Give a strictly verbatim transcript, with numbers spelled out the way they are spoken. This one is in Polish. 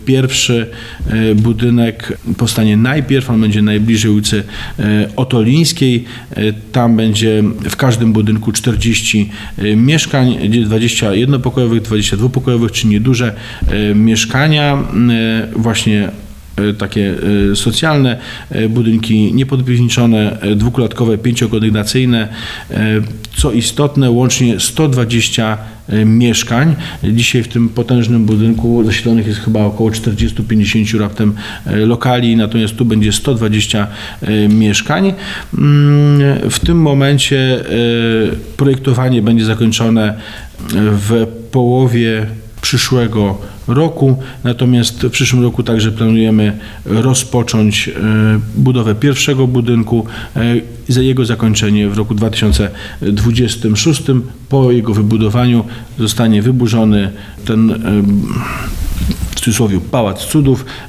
Pierwszy budynek powstanie najpierw, on będzie najbliżej ulicy Otolińskiej. Tam będzie w każdym budynku czterdzieści mieszkań, dwadzieścia jednopokojowych, dwadzieścia dwupokojowych, czy nieduże mieszkania, właśnie takie socjalne, budynki niepodpiwniczone, dwuklatkowe, pięciokondygnacyjne. Co istotne, łącznie sto dwadzieścia mieszkań. Dzisiaj w tym potężnym budynku zasiedlonych jest chyba około czterdzieści do pięćdziesięciu raptem lokali, natomiast tu będzie sto dwadzieścia mieszkań. W tym momencie projektowanie będzie zakończone w połowie przyszłego roku, natomiast w przyszłym roku także planujemy rozpocząć budowę pierwszego budynku, za jego zakończenie w roku dwa tysiące dwudziestym szóstym. Po jego wybudowaniu zostanie wyburzony ten, w cudzysłowie, Pałac Cudów,